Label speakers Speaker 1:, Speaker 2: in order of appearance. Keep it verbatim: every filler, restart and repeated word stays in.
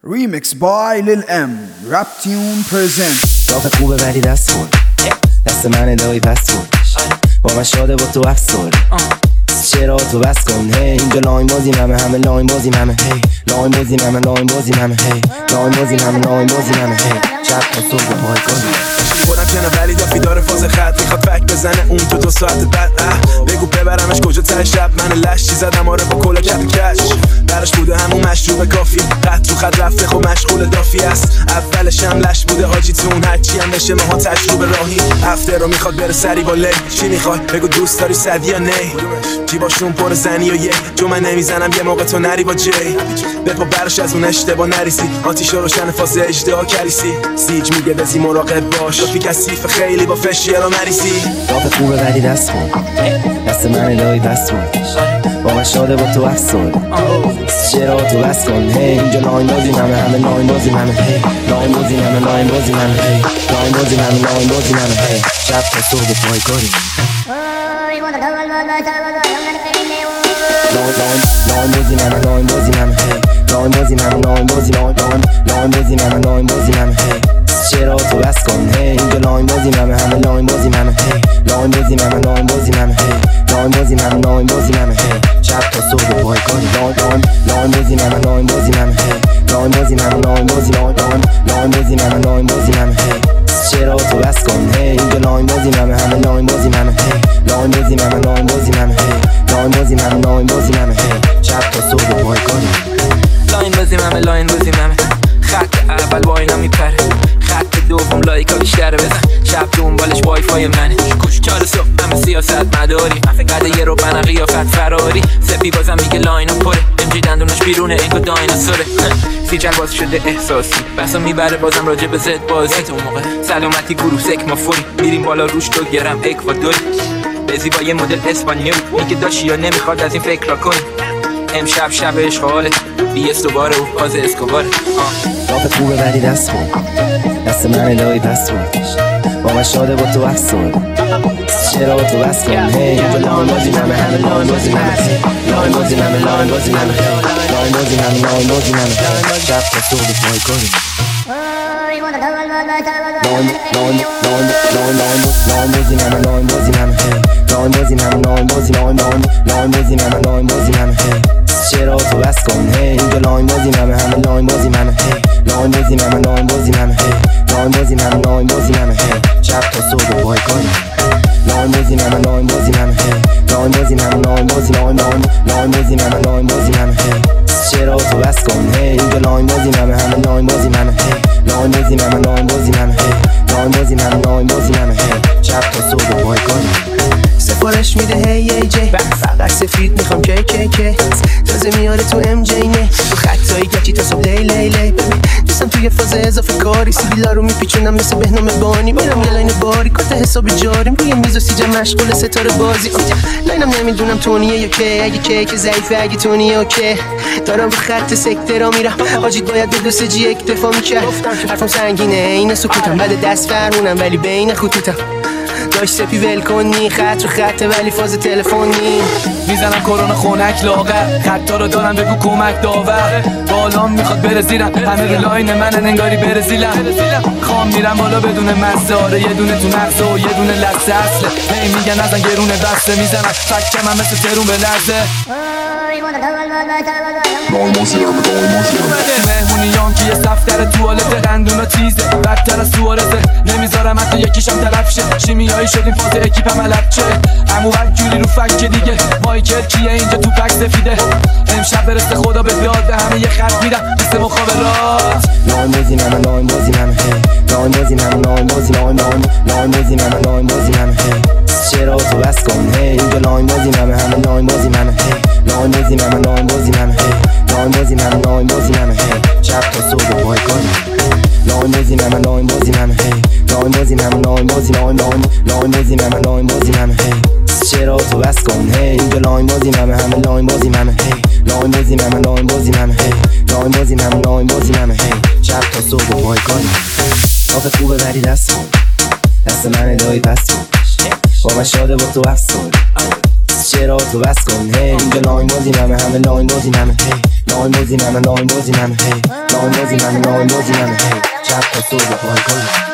Speaker 1: Remix by Lil M. Rap Tune present.
Speaker 2: راه خوبه ولی دست خورد دست من الهی پس خورد با من شاده با تو افسرد چرا تو بس کن هی اینجا لاین بازیم همه همه لاین بازیم همه هی لاین بازیم همه لاین بازیم همه هی لاین بازیم همه لاین بازیم همه هی شب تا صبح پای کنیم
Speaker 3: خودم کنه ولی دافی داره فاز خط میخواد فک بزنه اون تو دو ساعت بعد اه بگو ببرمش کجا ته شب من لش چی زدم آره با کلا کپ کش درش بوده همون مشروب کافی قد تو خط رفته خب مشغول دافی است اولش هم لش بوده حاجی تون هرچی هم بشه ماها تجربه راهی هفته رو میخواد بره سری با لی چی میخوای بگو دوست داری صدی یا نه جیباشون پر زنی و یه جو من نمیزنم یه موقع تو نری با جی بپا برش از اون اشتباه نریسی آتیش روشن فاز اجدها کریسی سیج میگه بزی مراقب باش رفی کسیف خیلی با فشیرا مریسی
Speaker 2: راه خوبه ولی دست خورد دست من الهی پس خورد با من شاده با تو افسرد چرا تو بس کن هی اینجا لاین بازیم همه همه لاین بازیم همه هی لاین بازیم همه لاین بازیم همه هی لاین بازیم همه لاین بازیم همه هی شب تا صبح پای کنیم لاین بازیم همه لاین بازیم همه هی لاین بازیم همه لاین بازیم همه لاین بازیم همه لاین بازیم همه هی چرا تو بس کن هی اینجا لاین بازیم همه همه لاین بازیم همه هی لاین بازیم همه لاین بازیم همه هی لاین بازیم همه لاین بازیم همه هی شب تا صبح پای کنیم لاین لاین بازیم همه لاین بازیم همه هی لاین بازیم همه لاین بازیم همه لاین بازیم همه لاین بازیم همه هی چرا تو بس کن هی اینجا لاین بازیم همه همه لاین بازیم همه هی لاین بازیم همه لاین بازیم همه هی لاین بازیم همه لاین بازیم همه هی شب تا صبح پای کنیم
Speaker 4: لاین بازیم همه لاین بازیم همه خط اول با اینا میپره خط دوم لایکا بیشتره بزن شب دنبالش وای فای منه چهار صبح همه سیاست مداری بعد یه رو بنا قیافت فراری سپی بازم میگه لاینا پره امجی دندونش بیرونه اینگو دایناسوره سیجل باز شده احساسی بسا میبره بازم راجع به زد بازی اون موقع سلامتی گروه سک ما فوری میریم بالا روش دو گرم اکوادوری بزی با یه مدل اسپانیول میگه داشی یا نمیخواد از این فکر را کنی امشب شب عشق حاله بی اس دوباره و پاز اسکوباره
Speaker 2: راه خوبه ولی دست خورد دست من الهی پس خورد با من شاده با تو افسرد چرا تو بس کن هی اینجا لاین بازیم همه همه لاین بازیم همه لاین بازیم همه لاین بازیم همه لاین بازیم همه لاین بازیم همه شب تا صبح پای کنیم لاین لاین لاین لاین لاین بازیم همه لاین بازیم همه لاین بازیم همه لاین بازیم لاین لاین بازیم همه لاین بازیم همه چرا تو بس کن هی اینجا لاین بازیم همه همه لاین بازیم همه لاین بازیم همه لاین بازیم همه لاین بازیم همه لاین بازیم همه شب تا صبح پای کنیم لاین بازیم همه لاین بازیم همه لاین بازیم همه لاین بازیم لاین لاین بازیم همه لاین بازیم همه چرا تو بس کن هی اینجا لاین بازیم همه همه لاین بازیم همه لاین بازیم همه لاین بازیم همه لاین بازیم همه لاین بازیم همه شب تا صبح پای کنیم
Speaker 5: سفارش میده هی ای جی فقط سفید میخوام کی کی کی تازه میاره تو ام جی نه تو خطایی گچی تا صبح لی لی لی دوستم توی فاز اضافه کاری سیبیلا رو میپیچونم مثل بهنام بانی میرم یه لاین باری کات حساب جاریم روی میز و سیجا مشغول ستاره بازی لاینم نمیدونم تونیه یا که اگه که که ضعیفه اگه تونیه اوکی دارم رو خط سکترا میرم حاجی باید به دو سه جی اکتفا میکرد حرفم سنگینه این سکوتم بعد دست فرمونم ولی بین خطوطم داشت سپی ول کنی خط رو خطه ولی فاز تلفنی
Speaker 6: میزنم کرونا خونک لاغر خطا رو دارم بگو کمک داور بالام میخواد بره زیرم همه رو لاین منن انگاری بره زیلم خوام میرم بالا بدون مزاره یه دونه تو نقصه و یه دونه لحظه اصله هی میگن ازن گرونه بسته میزنم فکم هم مثل ترون به لحظه مهمونیام که یه سفتر توالت قندونا تیزه بدتر از توالته نمیذارم حتی یکیشم تلف شه شیمیایی شدیم فاز اکیپم علب چه امو هر جوری رو فکر دیگه مایکل کیه اینجا تو پک سفیده امشب برسه خدا به داده همه یه خط میرم مثل مخابرات
Speaker 2: لاین بازیم همه لاین بازیم همه لاین بازیم همه لاین بازیم همه لاین بازیم همه لاین بازیم همه چرا تو بس کن هی اینجا لاین بازیم همه همه لاین بازیم همه لاین بازیم همه لاین بازیم همه لاین بازیم همه لاین بازیم همه شب تا صبح پای کنیم لاین بازیم همه لاین بازیم همه لاین بازیم همه لاین بازیم لاین لاین بازیم همه لاین بازیم همه چرا تو بس کن هی اینجا لاین بازیم همه همه لاین بازیم همه لاین بازیم همه لاین بازیم همه لاین بازیم همه لاین بازیم همه شب تا صبح پای کنیم راه خوبه ولی دست خورد دست من الهی پس خورد با من شاده با تو افسرد چرا تو بس کن هی اینجا لاین بازی همه همه لاین بازی همه هی لاین بازی همه لاین بازی همه هی لاین بازی همه لاین بازی همه هی شب تا صبح پای کنی